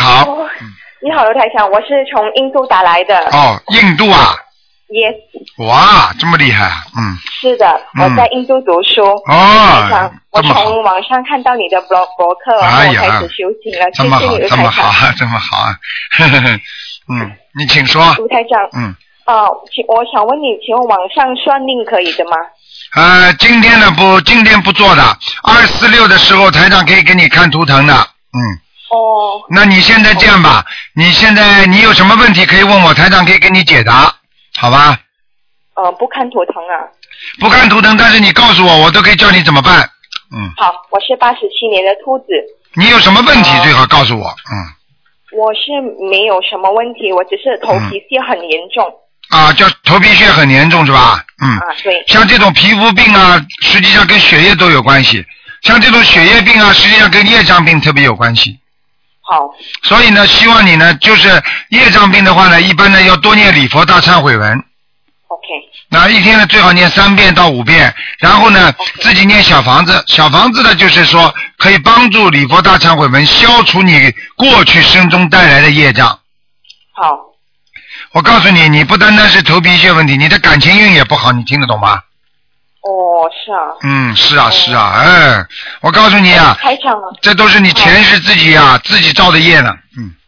好。 你好，卢台长，我是从印度打来的。 哦，印度啊。 Yes。 哇，这么厉害啊！ 是的，我在印度读书。 哦， 我从网上看到你的博客，然后我开始修行了。 这么好， 谢谢这么好啊，这么好啊！你请说。 卢台长。我想问你，请问网上算命可以的吗？ 今天不做的，246的时候台长可以给你看图腾的。那你现在这样吧，你有什么问题可以问我，台长可以给你解答，好吧？ 不看图腾啊。 不看图腾，但是你告诉我，我都可以教你怎么办。 好，我是87年的兔子。 你有什么问题最好告诉我。 我是没有什么问题，我只是头皮屑很严重。 叫头皮屑很严重是吧？ 对。 像这种皮肤病啊，实际上跟血液都有关系。像这种血液病啊，实际上跟业障病特别有关系。 好。 所以呢，希望你呢，就是业障病的话呢，一般呢要多念礼佛大忏悔文。 OK。 那一天呢，最好念3遍到5遍，然后呢，自己念小房子。小房子呢，就是说可以帮助礼佛大忏悔文消除你过去生中带来的业障。 好。 我告诉你，你不单单是头皮屑问题，你的感情运也不好，你听得懂吗？ 是啊。 是啊，我告诉你啊， 台长啊， 这都是你前世自己自己造的业呢。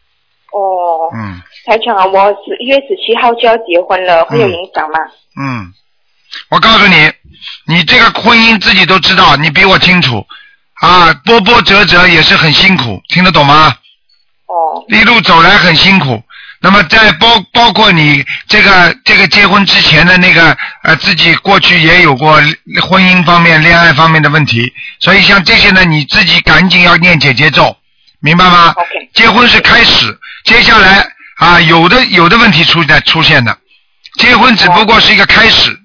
台长啊，我1月17号就要结婚了，会有影响吗？ 我告诉你，你这个婚姻自己都知道，你比我清楚波波折折也是很辛苦，听得懂吗？一路走来很辛苦。那么在包括你这个结婚之前的那个自己过去也有过婚姻方面恋爱方面的问题，所以像这些呢你自己赶紧要念解结咒，明白吗？ OK。 结婚是开始，接下来有的问题出现的，结婚只不过是一个开始，